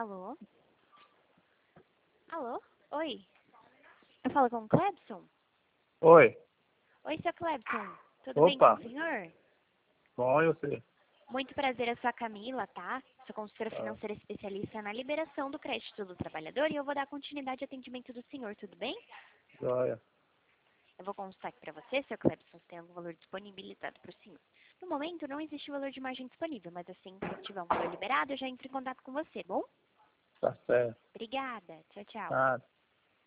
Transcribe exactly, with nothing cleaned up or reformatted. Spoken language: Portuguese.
Alô? Alô? Oi? Eu falo com o Clebson? Oi. Oi, seu Clebson. Tudo bem com Opa. o senhor? Bom, eu sei. Muito prazer, eu sou a Camila, tá? Sou consultora Ah, financeira especialista na liberação do crédito do trabalhador e eu vou dar continuidade ao atendimento do senhor, tudo bem? joia. Eu vou consultar aqui para você, seu Clebson, se tem algum valor disponibilizado para o senhor. No momento, não existe valor de margem disponível, mas assim que tiver um valor liberado, eu já entro em contato com você, bom? Tá certo. Obrigada. Tchau, tchau. Nada.